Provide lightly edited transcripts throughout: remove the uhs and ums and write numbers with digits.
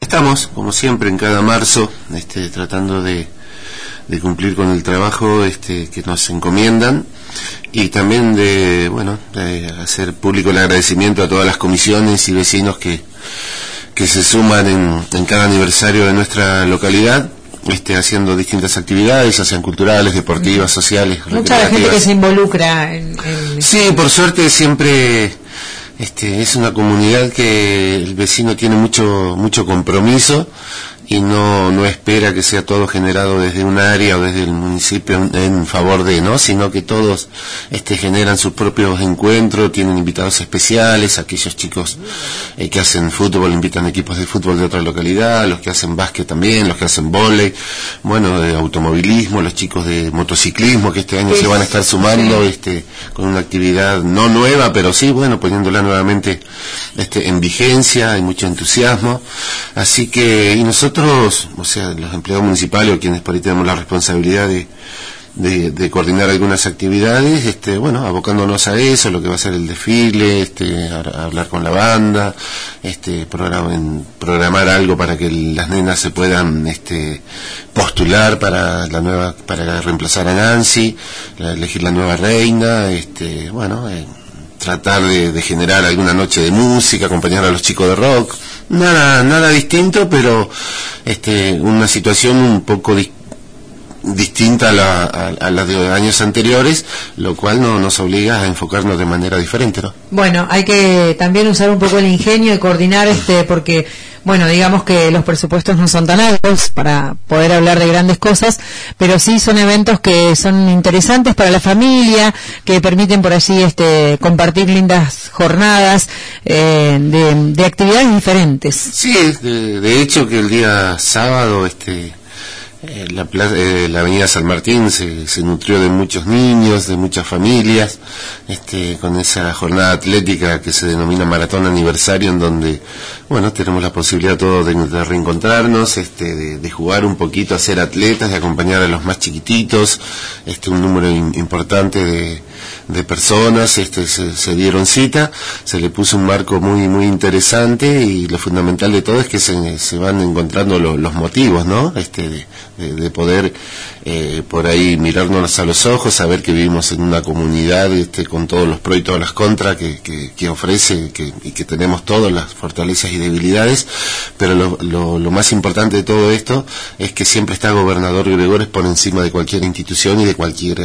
Estamos, como siempre, en cada marzo, tratando de cumplir con el trabajo que nos encomiendan y también de hacer público el agradecimiento a todas las comisiones y vecinos que se suman en cada aniversario de nuestra localidad, haciendo distintas actividades, ya sean culturales, deportivas, sociales, mucha gente que se involucra Sí, por suerte siempre es una comunidad que el vecino tiene mucho compromiso y no espera que sea todo generado desde un área o desde el municipio en favor de, ¿no? Sino que todos generan sus propios encuentros, tienen invitados especiales, aquellos chicos que hacen fútbol invitan equipos de fútbol de otra localidad, los que hacen básquet también, los que hacen vóley, de automovilismo, los chicos de motociclismo que este año se van a estar sumando con una actividad no nueva, pero sí, poniéndola nuevamente en vigencia, hay mucho entusiasmo, así que, y nosotros, o sea, los empleados municipales o quienes por ahí tenemos la responsabilidad de coordinar algunas actividades, abocándonos a eso, lo que va a ser el desfile, a hablar con la banda, programar algo para que las nenas se puedan postular para reemplazar a Nancy, elegir la nueva reina, tratar de generar alguna noche de música, acompañar a los chicos de rock, nada distinto, pero una situación un poco distinta a la de años anteriores, lo cual nos obliga a enfocarnos de manera diferente, ¿no? Bueno, hay que también usar un poco el ingenio y coordinar porque digamos que los presupuestos no son tan altos para poder hablar de grandes cosas, pero sí son eventos que son interesantes para la familia, que permiten por allí compartir lindas jornadas de actividades diferentes. Sí, de hecho que el día sábado la avenida San Martín se nutrió de muchos niños, de muchas familias, con esa jornada atlética que se denomina Maratón Aniversario, en donde, tenemos la posibilidad todos de reencontrarnos, de jugar un poquito, a ser atletas, de acompañar a los más chiquititos, un número importante de personas, se dieron cita, se le puso un marco muy interesante, y lo fundamental de todo es que se van encontrando los motivos, ¿no? De poder por ahí mirarnos a los ojos, saber que vivimos en una comunidad con todos los pros y todas las contras que ofrece y que tenemos todas las fortalezas y debilidades, pero lo más importante de todo esto es que siempre está Gobernador Gregores por encima de cualquier institución y de cualquier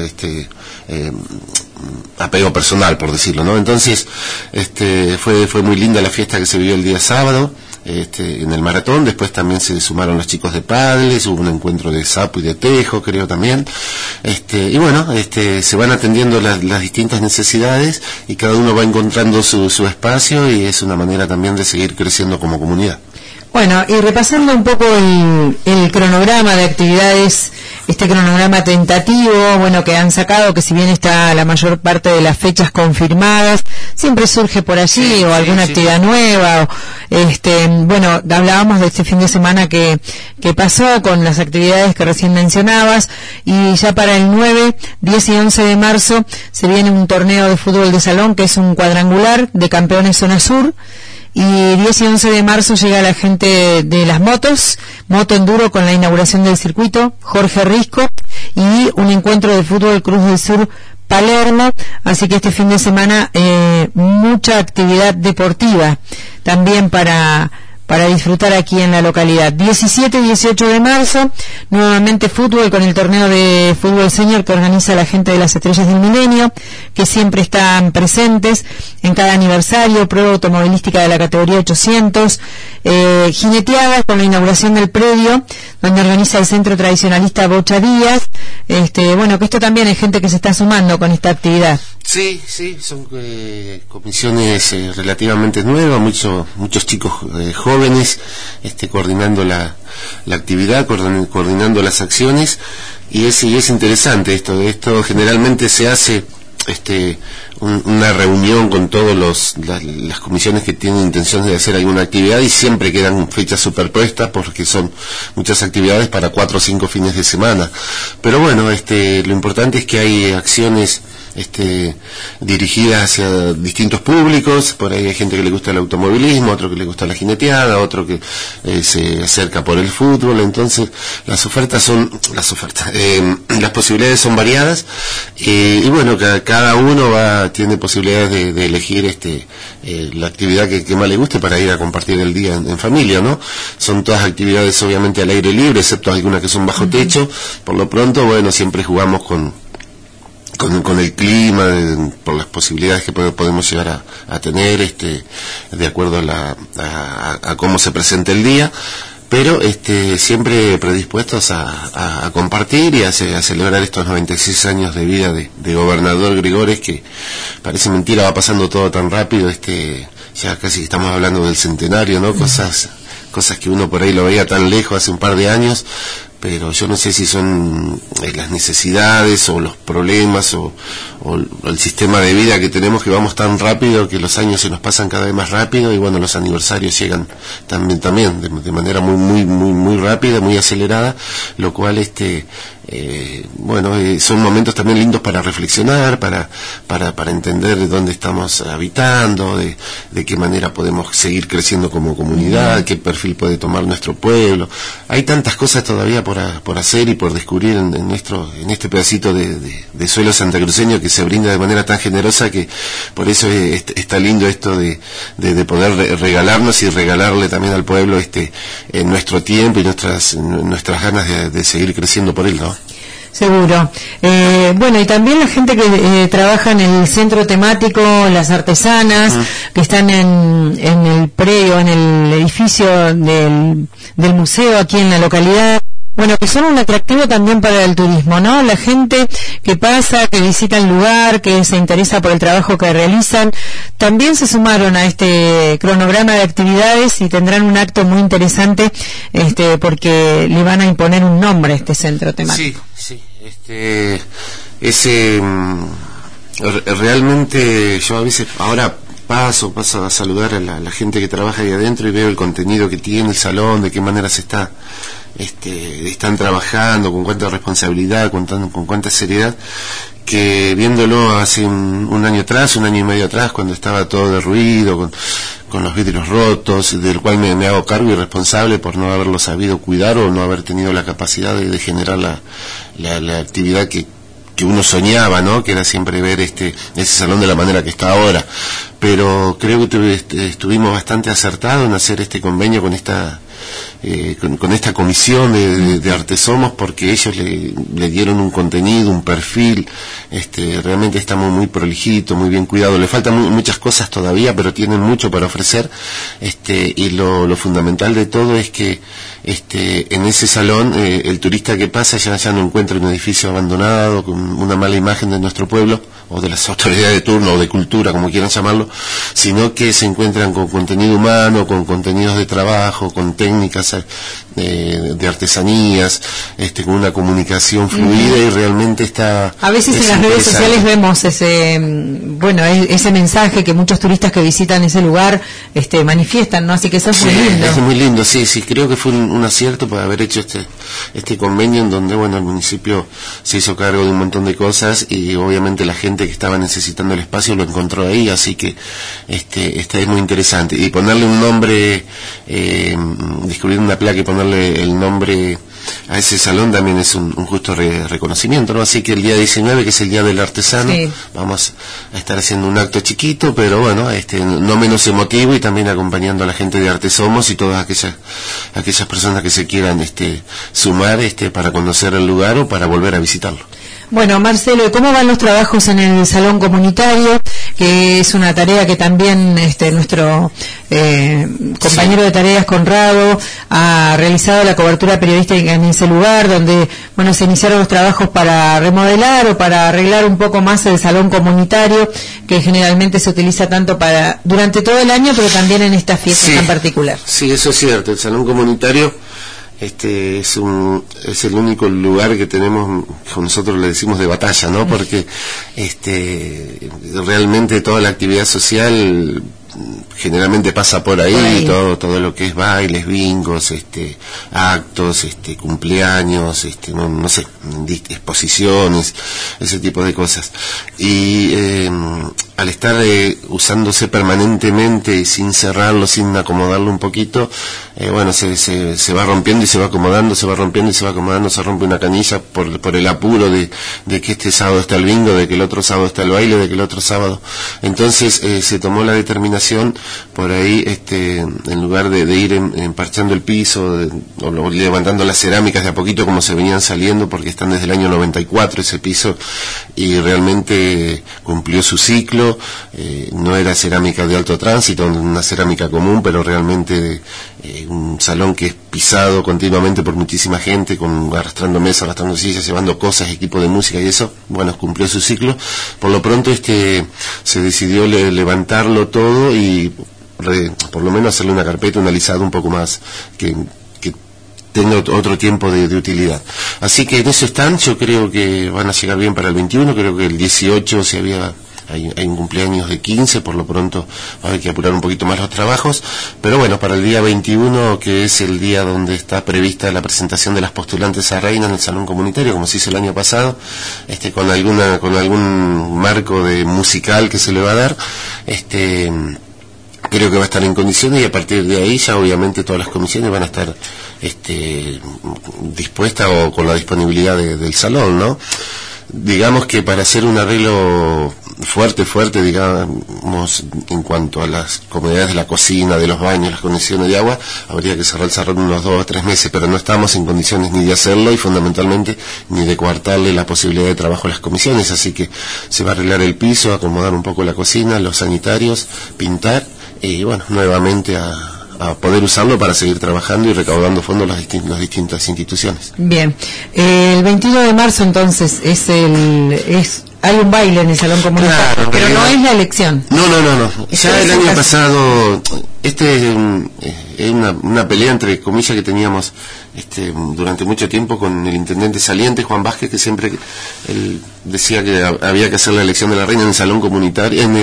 apego personal, por decirlo, ¿no? Entonces fue muy linda la fiesta que se vivió el día sábado en el maratón. Después también se sumaron los chicos de Padres, hubo un encuentro de sapo y de tejo, creo también, se van atendiendo las distintas necesidades y cada uno va encontrando su espacio, y es una manera también de seguir creciendo como comunidad. Bueno, y repasando un poco el cronograma de actividades, cronograma tentativo, que han sacado, que si bien está la mayor parte de las fechas confirmadas, siempre surge por allí alguna actividad nueva, hablábamos de este fin de semana que pasó con las actividades que recién mencionabas, y ya para el 9, 10 y 11 de marzo se viene un torneo de fútbol de salón que es un cuadrangular de campeones zona sur. Y 10 y 11 de marzo llega la gente de las motos, Moto Enduro, con la inauguración del circuito, Jorge Risco, y un encuentro de fútbol Cruz del Sur Palermo, así que este fin de semana mucha actividad deportiva también para disfrutar aquí en la localidad. 17 y 18 de marzo, nuevamente fútbol con el torneo de fútbol senior que organiza la gente de las Estrellas del Milenio, que siempre están presentes en cada aniversario, prueba automovilística de la categoría 800, jineteadas con la inauguración del predio, donde organiza el Centro Tradicionalista Bocha Díaz, que esto también hay gente que se está sumando con esta actividad. Sí, son comisiones relativamente nuevas, muchos chicos jóvenes coordinando la actividad, coordinando las acciones, y es interesante esto generalmente se hace una reunión con todas las comisiones que tienen intención de hacer alguna actividad, y siempre quedan fechas superpuestas porque son muchas actividades para 4 o 5 fines de semana, pero lo importante es que hay acciones dirigidas hacia distintos públicos. Por ahí hay gente que le gusta el automovilismo, otro que le gusta la jineteada, otro que se acerca por el fútbol. Entonces las posibilidades son variadas, y bueno, cada uno tiene posibilidades de elegir la actividad que más le guste para ir a compartir el día en familia, ¿no? Son todas actividades obviamente al aire libre, excepto algunas que son bajo techo. Por lo pronto, bueno, siempre jugamos con el clima, por las posibilidades que podemos llegar a tener, de acuerdo a cómo se presente el día, pero siempre predispuestos a compartir y a celebrar estos 96 años de vida de gobernador Gregores, que parece mentira, va pasando todo tan rápido, ya casi estamos hablando del centenario, ¿no? Cosas que uno por ahí lo veía tan lejos hace un par de años, pero yo no sé si son las necesidades o los problemas o el sistema de vida que tenemos, que vamos tan rápido que los años se nos pasan cada vez más rápido, y bueno, los aniversarios llegan también de manera muy rápida, muy acelerada, lo cual son momentos también lindos para reflexionar, para entender dónde estamos habitando, de qué manera podemos seguir creciendo como comunidad, qué perfil puede tomar nuestro pueblo. Hay tantas cosas todavía por hacer y por descubrir en este pedacito de suelo santacruceño, que se brinda de manera tan generosa, que por eso está lindo esto de poder regalarnos y regalarle también al pueblo nuestro tiempo y nuestras ganas de seguir creciendo por él, ¿no? Seguro. Bueno, y también la gente que trabaja en el centro temático, las artesanas, que están en el predio, en el edificio del museo aquí en la localidad. Bueno, que son un atractivo también para el turismo, ¿no? La gente que pasa, que visita el lugar, que se interesa por el trabajo que realizan, también se sumaron a este cronograma de actividades y tendrán un acto muy interesante, porque le van a imponer un nombre a este centro temático. Sí. Realmente yo a veces ahora paso a saludar a la gente que trabaja ahí adentro y veo el contenido que tiene el salón, de qué manera están trabajando, con cuánta responsabilidad, con cuánta seriedad, que viéndolo hace un año y medio atrás, cuando estaba todo derruido, con los vidrios rotos, del cual me hago cargo y responsable por no haberlo sabido cuidar o no haber tenido la capacidad de generar la actividad que uno soñaba, ¿no? Que era siempre ver ese salón de la manera que está ahora. Pero creo que estuvimos bastante acertados en hacer este convenio con esta comisión de Artesomos, porque ellos le dieron un contenido, un perfil, realmente está muy prolijito, muy bien cuidado. Le faltan muchas cosas todavía, pero tienen mucho para ofrecer, y lo fundamental de todo es que en ese salón el turista que pasa ya no encuentra un edificio abandonado con una mala imagen de nuestro pueblo o de las autoridades de turno o de cultura, como quieran llamarlo, sino que se encuentran con contenido humano, con contenidos de trabajo, con técnicas de artesanías, con una comunicación fluida, y realmente está... A veces en las redes sociales vemos ese mensaje que muchos turistas que visitan ese lugar manifiestan, ¿no? Así que eso es muy lindo. Es muy lindo, sí, creo que fue un acierto por haber hecho este convenio, en donde, bueno, el municipio se hizo cargo de un montón de cosas, y obviamente la gente que estaba necesitando el espacio lo encontró ahí, así que es muy interesante. Y ponerle un nombre, descubrir una placa y ponerle el nombre a ese salón también es un justo reconocimiento, ¿no? Así que el día 19, que es el Día del Artesano, vamos a estar haciendo un acto chiquito, pero bueno, no menos emotivo, y también acompañando a la gente de Artesomos y todas aquellas personas que se quieran sumar para conocer el lugar o para volver a visitarlo. Bueno, Marcelo, ¿cómo van los trabajos en el salón comunitario? Que es una tarea que también nuestro compañero de tareas, Conrado, ha realizado la cobertura periodística en ese lugar, donde, bueno, se iniciaron los trabajos para remodelar o para arreglar un poco más el salón comunitario, que generalmente se utiliza tanto durante todo el año, pero también en estas fiestas en particular. Sí, eso es cierto. El salón comunitario es el único lugar que tenemos, nosotros le decimos de batalla, ¿no? Porque realmente toda la actividad social generalmente pasa por ahí. Todo lo que es bailes, bingos, actos, cumpleaños, no sé, exposiciones, ese tipo de cosas. Y al estar usándose permanentemente y sin cerrarlo, sin acomodarlo un poquito, bueno, se va rompiendo y se va acomodando, se va rompiendo y se va acomodando, se rompe una canilla por el apuro de que este sábado está el bingo, de que el otro sábado está el baile, de que el otro sábado. Entonces se tomó la determinación por ahí, en lugar de ir emparchando el piso o levantando las cerámicas de a poquito como se venían saliendo, porque están desde el año 94 ese piso y realmente cumplió su ciclo. No era cerámica de alto tránsito, una cerámica común, pero realmente un salón que es pisado continuamente por muchísima gente, arrastrando mesas, arrastrando sillas, llevando cosas, equipo de música y eso. Bueno, cumplió su ciclo. Por lo pronto se decidió levantarlo todo y por lo menos hacerle una carpeta, un alisado un poco más que tenga otro tiempo de utilidad. Así que en eso están. Yo creo que van a llegar bien para el 21. Creo que el 18 hay un cumpleaños de 15, por lo pronto va a haber que apurar un poquito más los trabajos, pero bueno, para el día 21, que es el día donde está prevista la presentación de las postulantes a reina en el salón comunitario, como se hizo el año pasado, con algún marco de musical que se le va a dar, creo que va a estar en condiciones, y a partir de ahí ya obviamente todas las comisiones van a estar dispuestas o con la disponibilidad del salón, ¿no? Digamos que para hacer un arreglo fuerte, digamos, en cuanto a las comodidades de la cocina, de los baños, las conexiones de agua, habría que cerrar el salón unos 2 o 3 meses, pero no estamos en condiciones ni de hacerlo y fundamentalmente ni de coartarle la posibilidad de trabajo a las comisiones, así que se va a arreglar el piso, acomodar un poco la cocina, los sanitarios, pintar y bueno, nuevamente a poder usarlo para seguir trabajando y recaudando fondos las distintas instituciones. Bien, el 21 de marzo entonces hay un baile en el salón comunitario, claro, pero no es la elección. No. Ya el año pasado, es una pelea entre comillas que teníamos durante mucho tiempo con el intendente saliente, Juan Vázquez, que siempre él decía que había que hacer la elección de la reina en el salón comunitario, en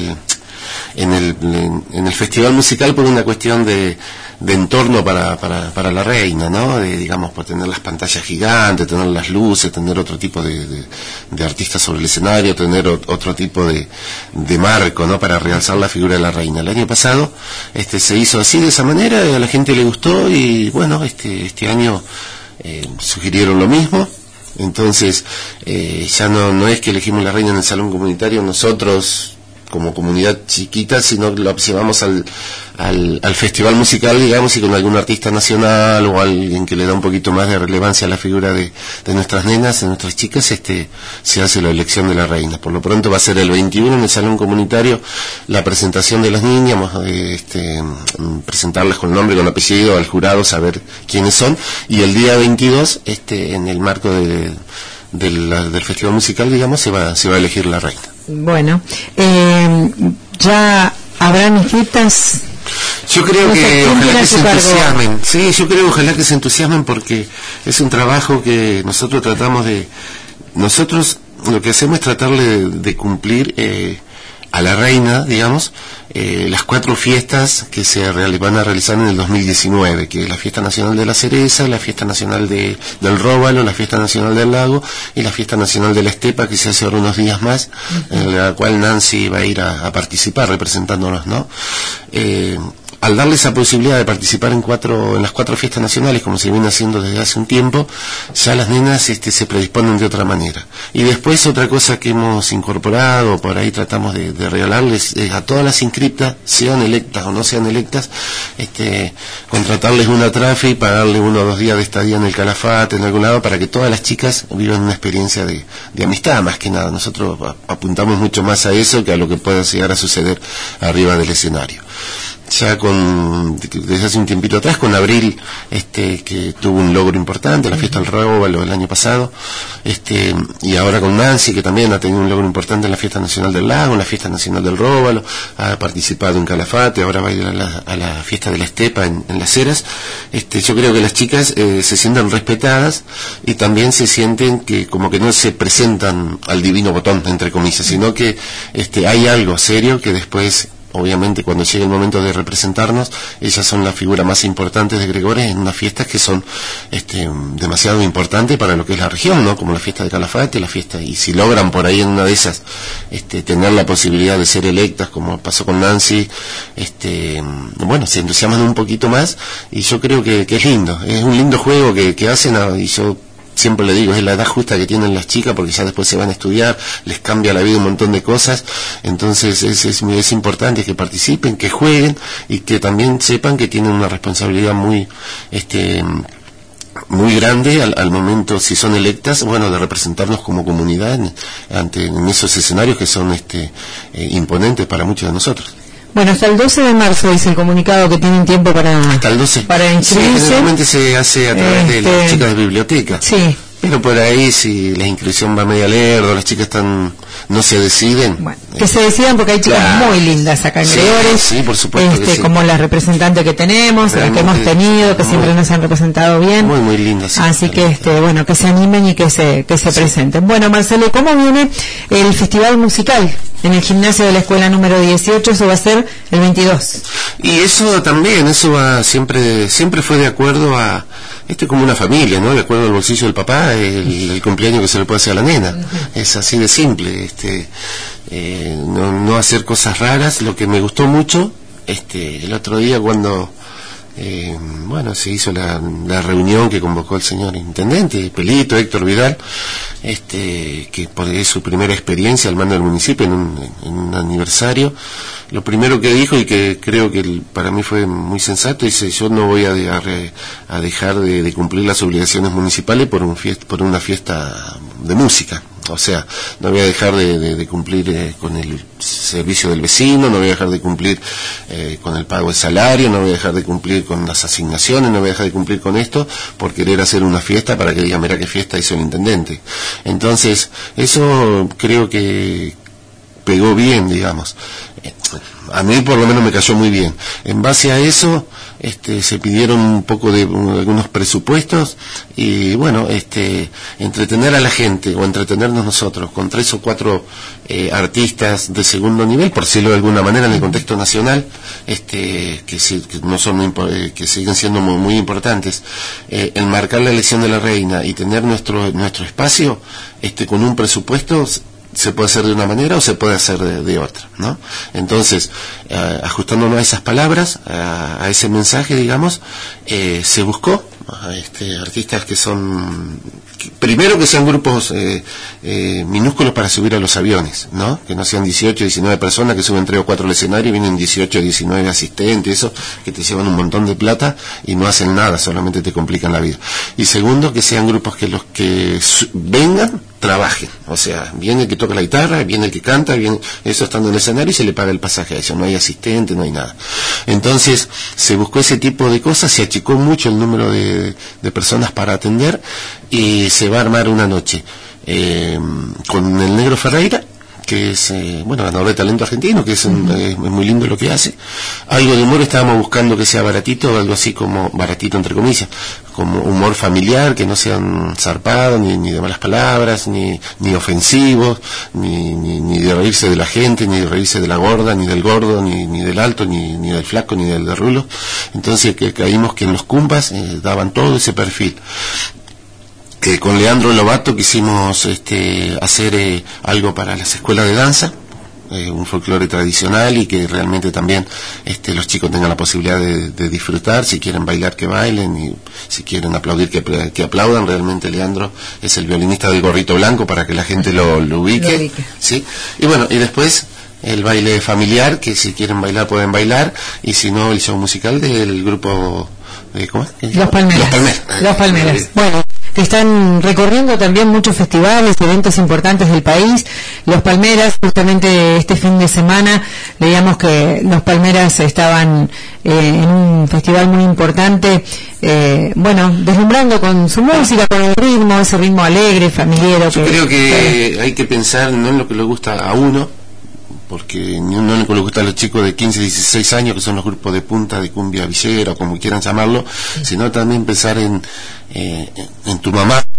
el festival musical, por una cuestión de entorno para la reina, ¿no? Digamos, por tener las pantallas gigantes, tener las luces, tener otro tipo de artistas sobre el escenario, tener otro tipo de marco, ¿no? Para realzar la figura de la reina. El año pasado se hizo así, de esa manera, a la gente le gustó y bueno, este año sugirieron lo mismo. Entonces ya no es que elegimos la reina en el salón comunitario nosotros como comunidad chiquita, sino lo llevamos al festival musical, digamos, y con algún artista nacional o alguien que le da un poquito más de relevancia a la figura de nuestras nenas, de nuestras chicas, se hace la elección de la reina. Por lo pronto va a ser el 21 en el salón comunitario la presentación de las niñas, vamos a presentarlas con nombre, con apellido al jurado, saber quiénes son, y el día 22 en el marco del festival musical, digamos, se va a elegir la reina. Bueno, ya habrán inscritas. Yo creo que ojalá que se entusiasmen. Sí, yo creo ojalá que se entusiasmen, porque es un trabajo que nosotros tratamos nosotros lo que hacemos es tratarle de cumplir a la reina, digamos, las 4 fiestas que van a realizar en el 2019, que es la Fiesta Nacional de la Cereza, la Fiesta Nacional del Róbalo, la Fiesta Nacional del Lago y la Fiesta Nacional de la Estepa, que se hace ahora unos días más, en la cual Nancy va a ir a participar representándonos, ¿no? Al darle esa posibilidad de participar en las 4 fiestas nacionales, como se viene haciendo desde hace un tiempo, ya las nenas se predisponen de otra manera. Y después otra cosa que hemos incorporado, por ahí tratamos de regalarles a todas las inscriptas, sean electas o no sean electas, contratarles una trafe y pagarle 1 o 2 días de estadía en el Calafate, en algún lado, para que todas las chicas vivan una experiencia de amistad, más que nada. Nosotros apuntamos mucho más a eso que a lo que pueda llegar a suceder arriba del escenario. Ya desde hace un tiempito atrás, con Abril, que tuvo un logro importante, la Fiesta del Róbalo el año pasado, y ahora con Nancy, que también ha tenido un logro importante en la Fiesta Nacional del Lago, en la Fiesta Nacional del Róbalo, ha participado en Calafate, ahora va a ir a la Fiesta de la Estepa en Las Heras. Yo creo que las chicas se sientan respetadas y también se sienten que como que no se presentan al divino botón, entre comillas, sino que hay algo serio que después obviamente cuando llegue el momento de representarnos, ellas son la figura más importante de Gregores en unas fiestas que son demasiado importantes para lo que es la región, ¿no? Como la fiesta de Calafate, la fiesta, y si logran por ahí en una de esas tener la posibilidad de ser electas, como pasó con Nancy, bueno, se entusiasman un poquito más, y yo creo que es lindo, es un lindo juego que hacen, y yo siempre le digo, es la edad justa que tienen las chicas, porque ya después se van a estudiar, les cambia la vida un montón de cosas, entonces es importante que participen, que jueguen, y que también sepan que tienen una responsabilidad muy grande al momento, si son electas, bueno, de representarnos como comunidad en esos escenarios que son imponentes para muchos de nosotros. Bueno, hasta el 12 de marzo dice el comunicado que tienen tiempo hasta el 12. Para inscribirse. Sí, generalmente se hace a través de las chicas de biblioteca. Sí. Pero por ahí, si la inscripción va media lerda, las chicas no se deciden. Bueno, que se decidan, porque hay chicas muy lindas acá en Gregores. Sí, por supuesto que sí. Como las representantes que tenemos, las que hemos tenido, que siempre nos han representado bien. Muy, muy lindas. Sí, así que, bueno, que se animen y que se presenten. Bueno, Marcelo, ¿cómo viene el festival musical en el gimnasio de la escuela número 18? Eso va a ser el 22. Y eso también, siempre fue de acuerdo a, como una familia, ¿no? De acuerdo al bolsillo del papá, el cumpleaños que se le puede hacer a la nena. Es así de simple, no hacer cosas raras. Lo que me gustó mucho, el otro día cuando, bueno, se hizo la reunión que convocó el señor intendente, Pelito, Héctor Vidal, que es su primera experiencia al mando del municipio en un aniversario. Lo primero que dijo, y que creo que para mí fue muy sensato, dice: yo no voy a dejar de cumplir las obligaciones municipales por una fiesta de música. O sea, no voy a dejar de cumplir con el servicio del vecino, no voy a dejar de cumplir con el pago de salario, no voy a dejar de cumplir con las asignaciones, no voy a dejar de cumplir con esto por querer hacer una fiesta para que digan: mira qué fiesta hizo el intendente. Entonces, eso creo que pegó bien, digamos. A mí por lo menos me cayó muy bien. En base a eso, se pidieron un poco de algunos presupuestos, y bueno, entretener a la gente, o entretenernos nosotros con 3 o 4 artistas de segundo nivel, por decirlo de alguna manera, en el contexto nacional, que no son que siguen siendo muy importantes, enmarcar la elección de la reina y tener nuestro espacio, con un presupuesto. Se puede hacer de una manera o se puede hacer de otra, ¿no? Entonces, ajustándonos a esas palabras, a ese mensaje, digamos, se buscó artistas que son, primero, que sean grupos minúsculos para subir a los aviones, ¿no? Que no sean 18, 19 personas que suben 3 o 4 al escenario y vienen 18, 19 asistentes, eso, que te llevan un montón de plata y no hacen nada, solamente te complican la vida. Y segundo, que sean grupos que los que vengan trabajen, o sea, viene el que toca la guitarra, viene el que canta, viene eso estando en el escenario, y se le paga el pasaje a eso, no hay asistente, no hay nada. Entonces se buscó ese tipo de cosas, se achicó mucho el número de personas para atender, y se va a armar una noche con el Negro Ferreira, que es, ganador de talento argentino, que es muy lindo lo que hace. Algo de humor estábamos buscando que sea baratito, algo así como, baratito entre comillas, como humor familiar, que no sean zarpados, ni de malas palabras, ni ofensivos, ni de reírse de la gente, ni de reírse de la gorda, ni del gordo, ni del alto, ni del flaco, ni del de rulo. Entonces que caímos que en los cumpas daban todo ese perfil. Con Leandro Lobato quisimos hacer algo para las escuelas de danza, un folclore tradicional, y que realmente también los chicos tengan la posibilidad de disfrutar. Si quieren bailar, que bailen, y si quieren aplaudir, que aplaudan. Realmente Leandro es el violinista del gorrito blanco, para que la gente lo ubique. ¿Sí? Y bueno, y después el baile familiar, que si quieren bailar pueden bailar, y si no, el show musical del grupo ¿cómo es? Los Palmeras. Los Palmeras. Bueno, que están recorriendo también muchos festivales, eventos importantes del país. Los Palmeras, justamente este fin de semana, leíamos que los Palmeras estaban en un festival muy importante, deslumbrando con su música, con el ritmo, ese ritmo alegre, familiar. Yo creo que hay que pensar no en lo que le gusta a uno, porque no le gusta a los chicos de 15, 16 años, que son los grupos de punta, de cumbia villera, o como quieran llamarlo, sino también pensar en tu mamá,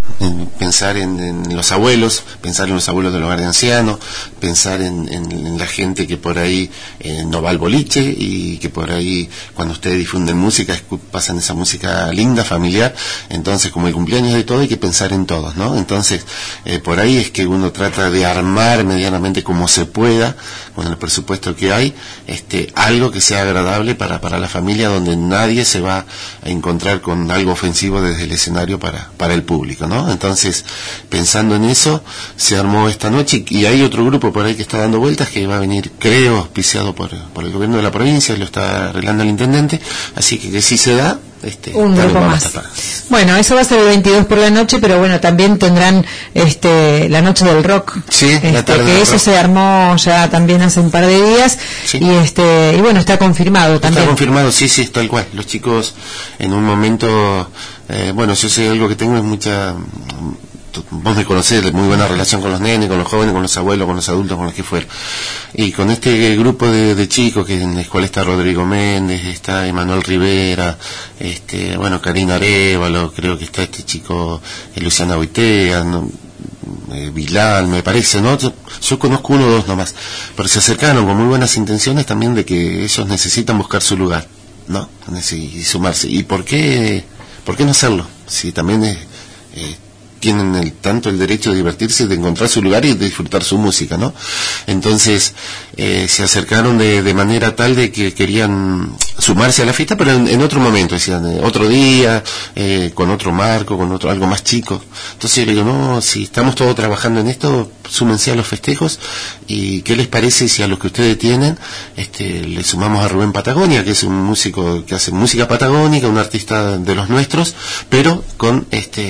pensar en los abuelos, pensar en los abuelos del hogar de ancianos, pensar en la gente que por ahí no va al boliche y que por ahí cuando ustedes difunden música pasan esa música linda, familiar. Entonces, como el cumpleaños de todo, hay que pensar en todos, ¿no? Entonces, por ahí es que uno trata de armar medianamente como se pueda, con el presupuesto que hay, algo que sea agradable para la familia, donde nadie se va a encontrar con algo ofensivo desde el escenario para el público, ¿no? Entonces, pensando en eso, se armó esta noche, y hay otro grupo por ahí que está dando vueltas, que va a venir, creo, auspiciado por el gobierno de la provincia, lo está arreglando el intendente, así que si se da, un grupo más. Bueno, eso va a ser el 22 por la noche, pero bueno, también tendrán la noche del rock. Sí, la tarde que eso rock. Se armó ya también hace un par de días, sí. y bueno, está confirmado también. Está confirmado, sí, tal cual. Los chicos en un momento, bueno, yo sé algo que tengo es mucha... Vos me conocés, muy buena relación con los nenes, con los jóvenes, con los abuelos, con los adultos, con los que fueron. Y con este grupo de chicos, que en la escuela está Rodrigo Méndez, está Emanuel Rivera, bueno, Karina Arévalo, creo que está este chico, Luciana Boitea, ¿no? Vilal, me parece, ¿no? Yo conozco uno o dos nomás, pero se acercaron con muy buenas intenciones también de que ellos necesitan buscar su lugar, ¿no? Y sumarse. ¿Y por qué no hacerlo? Si también tienen tanto el derecho de divertirse, de encontrar su lugar y de disfrutar su música, ¿no? Entonces se acercaron de manera tal de que querían sumarse a la fiesta, pero en otro momento, decían, otro día, con otro marco, con algo más chico. Entonces yo le digo, no, si estamos todos trabajando en esto, súmense a los festejos, y ¿qué les parece si a los que ustedes tienen le sumamos a Rubén Patagonia, que es un músico que hace música patagónica, un artista de los nuestros, pero con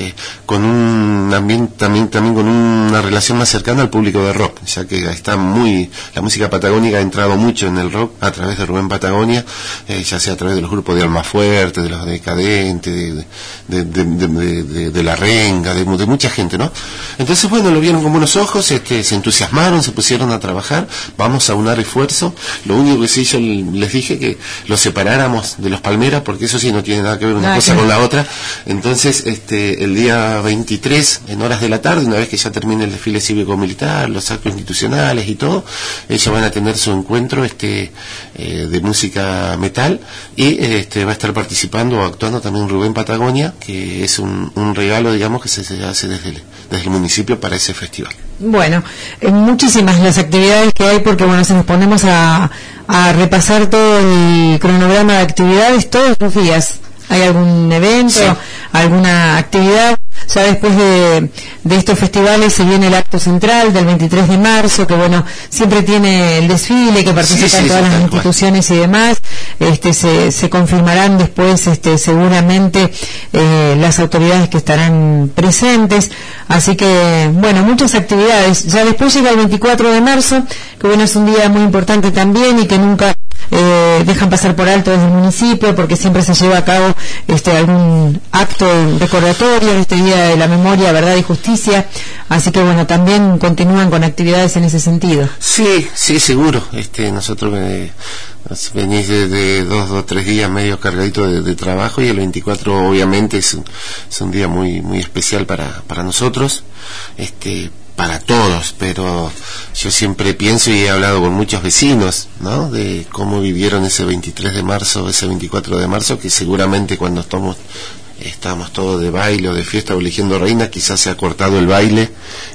un ambiente, también con una relación más cercana al público de rock, ya que está la música patagónica ha entrado mucho en el rock a través de Rubén Patagonia, ya sea a través de los grupos de Almafuerte, de los Decadentes, de La Renga, de mucha gente, ¿no? Entonces, bueno, lo vieron con buenos ojos, se entusiasmaron, se pusieron a trabajar, vamos a unar esfuerzo. Lo único que sí, yo les dije que los separáramos de los Palmeras, porque eso sí no tiene nada que ver una cosa con la otra. Entonces, el día 23, en horas de la tarde, una vez que ya termine el desfile cívico-militar, los actos institucionales y todo, ellos van a tener su encuentro de música metal, y va a estar participando o actuando también Rubén Patagonia, que es un regalo, digamos, que se hace desde el municipio para ese festival. Bueno, muchísimas las actividades que hay, porque bueno, si nos ponemos a repasar todo el cronograma de actividades, todos los días hay algún evento, sí, alguna actividad. Ya después de estos festivales se viene el acto central del 23 de marzo, que bueno, siempre tiene el desfile, que participan todas las instituciones y demás. Se confirmarán después seguramente las autoridades que estarán presentes. Así que bueno, muchas actividades. Ya después llega el 24 de marzo, que bueno, es un día muy importante también, y que nunca dejan pasar por alto desde el municipio, porque siempre se lleva a cabo algún acto recordatorio en este Día de la Memoria, Verdad y Justicia. Así que bueno, también continúan con actividades en ese sentido. Sí, seguro. Nosotros venís de 2 o 3 días medio cargaditos de trabajo, y el 24 obviamente es un día muy muy especial para nosotros, para todos, pero yo siempre pienso, y he hablado con muchos vecinos, ¿no?, de cómo vivieron ese 23 de marzo, ese 24 de marzo, que seguramente cuando estábamos todos de baile o de fiesta o eligiendo reina, quizás se ha cortado el baile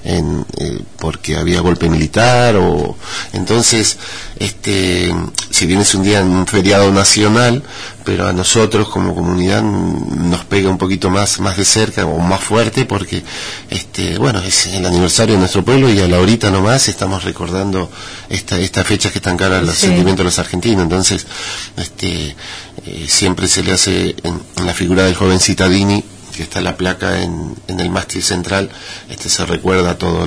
porque había golpe militar, o entonces si bien es un feriado nacional, pero a nosotros como comunidad nos pega un poquito más de cerca o más fuerte, porque bueno, es el aniversario de nuestro pueblo, y a la horita nomás estamos recordando esta fecha que están cara a los sentimientos de los argentinos. Entonces siempre se le hace en la figura del joven Citadini, que está la placa en el mástil central, se recuerda todo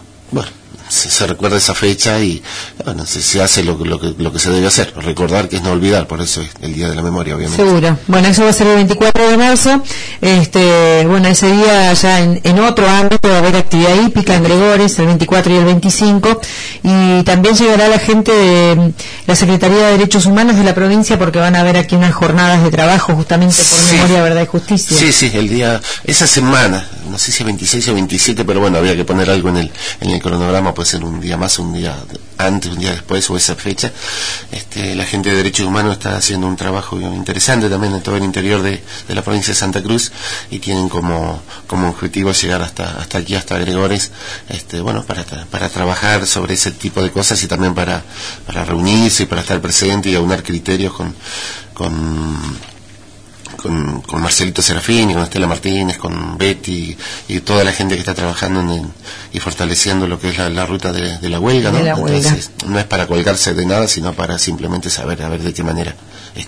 se recuerda esa fecha, y bueno, se hace lo que se debe hacer, recordar, que es no olvidar. Por eso es el Día de la Memoria, obviamente. Seguro. Bueno, eso va a ser el 24 de marzo. Bueno, ese día ya en otro ámbito va a haber actividad hípica en Gregores, el 24 y el 25, y también llegará la gente de la Secretaría de Derechos Humanos de la provincia, porque van a haber aquí unas jornadas de trabajo justamente por Memoria, Verdad y Justicia. Sí, el día, esa semana, no sé si es 26 o 27, pero bueno, había que poner algo en el cronograma, puede ser un día más, un día antes, un día después, o esa fecha. La gente de Derechos Humanos está haciendo un trabajo interesante también en todo el interior de la provincia de Santa Cruz, y tienen como objetivo llegar hasta aquí, hasta Gregores, para trabajar sobre ese tipo de cosas, y también para reunirse y para estar presente y aunar criterios con Marcelito Serafín, y con Estela Martínez, con Betty y toda la gente que está trabajando y fortaleciendo lo que es la ruta de la huelga, ¿no? Entonces, no es para colgarse de nada, sino para simplemente saber a ver de qué manera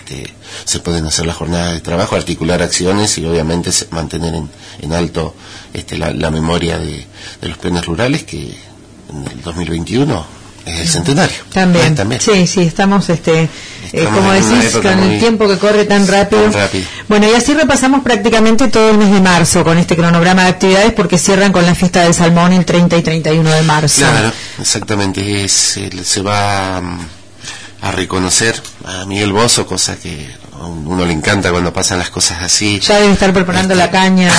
se pueden hacer las jornadas de trabajo, articular acciones y obviamente mantener en alto la memoria de los plenos rurales, que en el 2021 es el centenario. También. Sí, estamos como decís, con el tiempo que corre tan rápido. Bueno, y así repasamos prácticamente todo el mes de marzo con este cronograma de actividades, porque cierran con la fiesta del salmón el 30 y 31 de marzo. Claro, exactamente. Se va a reconocer a Miguel Bozo, cosa que a uno le encanta cuando pasan las cosas así. Ya debe estar preparando la caña.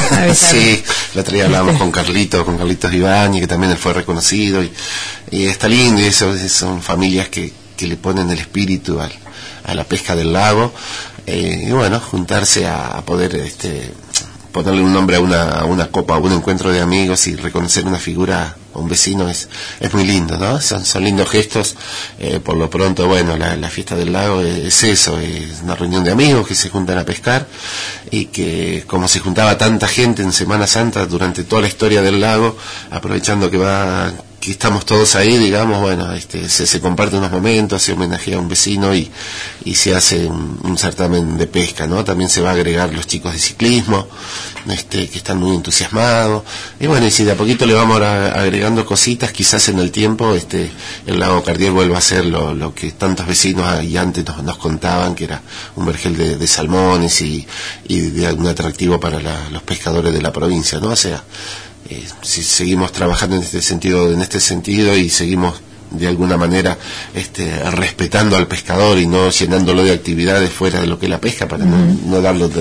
Sí, el otro día hablábamos con Carlitos Ibáñez, que también él fue reconocido, y está lindo, y son familias que le ponen el espíritu a la pesca del lago, y bueno, juntarse a poder ponerle un nombre a una copa, a un encuentro de amigos, y reconocer una figura, a un vecino, es muy lindo, ¿no? Son lindos gestos. Por lo pronto, bueno, la fiesta del lago es eso, es una reunión de amigos que se juntan a pescar, y que, como se juntaba tanta gente en Semana Santa durante toda la historia del lago, aprovechando que estamos todos ahí, digamos, bueno, se comparten unos momentos, se homenajea a un vecino y se hace un certamen de pesca, ¿no? También se va a agregar los chicos de ciclismo, que están muy entusiasmados, y bueno, y si de a poquito le vamos agregando cositas, quizás en el tiempo el lago Cardiel vuelva a ser lo que tantos vecinos ahí antes nos contaban, que era un vergel de salmones y de un atractivo para los pescadores de la provincia, ¿no? O sea, si seguimos trabajando en este sentido y seguimos de alguna manera respetando al pescador y no llenándolo de actividades fuera de lo que es la pesca, para no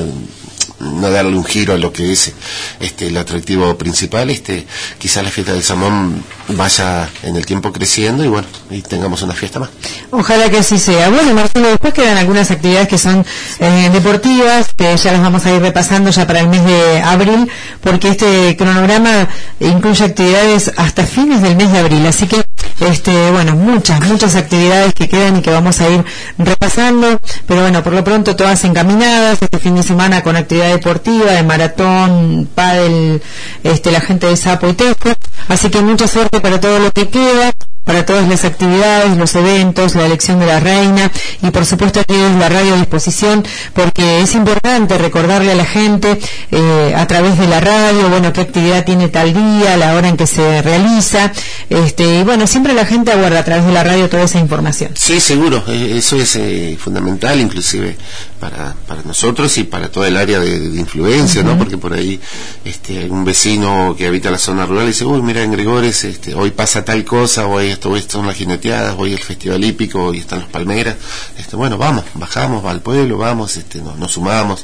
darle un giro a lo que es el atractivo principal, quizás la fiesta del salmón vaya en el tiempo creciendo, y bueno, y tengamos una fiesta más. Ojalá que así sea. Bueno, Marcelo, después quedan algunas actividades que son deportivas, que ya las vamos a ir repasando ya para el mes de abril, porque este cronograma incluye actividades hasta fines del mes de abril, así que bueno, muchas actividades que quedan y que vamos a ir repasando, pero bueno, por lo pronto todas encaminadas. Este fin de semana con actividad deportiva, de maratón, pádel, la gente de Sapo y Tesco, así que mucha suerte para todo lo que queda, para todas las actividades, los eventos, la elección de la reina, y por supuesto que es la radio a disposición, porque es importante recordarle a la gente a través de la radio, bueno, qué actividad tiene tal día, la hora en que se realiza, y bueno, siempre la gente aguarda a través de la radio toda esa información. Sí, seguro, eso es fundamental, inclusive para nosotros y para toda el área de influencia, ¿no? Porque por ahí un vecino que habita la zona rural dice, uy, mira, en Gregores hoy pasa tal cosa, hoy son las jineteadas, hoy el festival hípico, hoy están las palmeras, bueno, bajamos al pueblo, vamos, nos sumamos,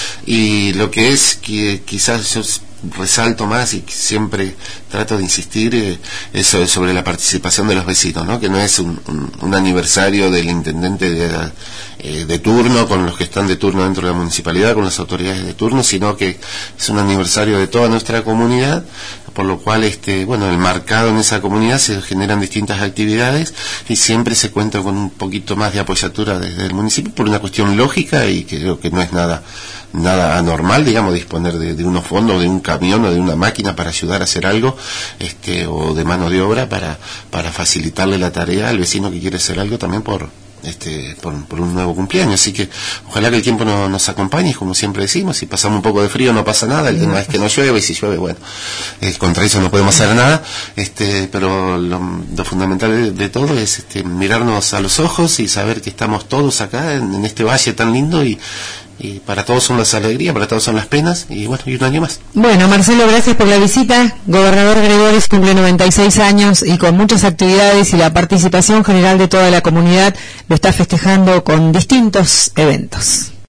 y lo que es que quizás yo resalto más y siempre trato de insistir es sobre la participación de los vecinos, ¿no? Que no es un aniversario del intendente de turno con los que están de turno dentro de la municipalidad, con las autoridades de turno, sino que es un aniversario de toda nuestra comunidad, por lo cual enmarcado en esa comunidad se generan distintas actividades y siempre se cuenta con un poquito más de apoyatura desde el municipio por una cuestión lógica, y que creo que no es nada anormal, digamos, disponer de unos fondos, de un camión o de una máquina para ayudar a hacer algo, o de mano de obra para facilitarle la tarea al vecino que quiere hacer algo también por un nuevo cumpleaños. Así que ojalá que el tiempo nos acompañe, como siempre decimos, si pasamos un poco de frío no pasa nada, el tema es que no llueve, y si llueve, bueno, contra eso no podemos hacer nada, pero lo fundamental de todo es mirarnos a los ojos y saber que estamos todos acá en este valle tan lindo, y y para todos son las alegrías, para todos son las penas, y bueno, y un año más. Bueno, Marcelo, gracias por la visita. Gobernador Gregores cumple 96 años y con muchas actividades, y la participación general de toda la comunidad lo está festejando con distintos eventos.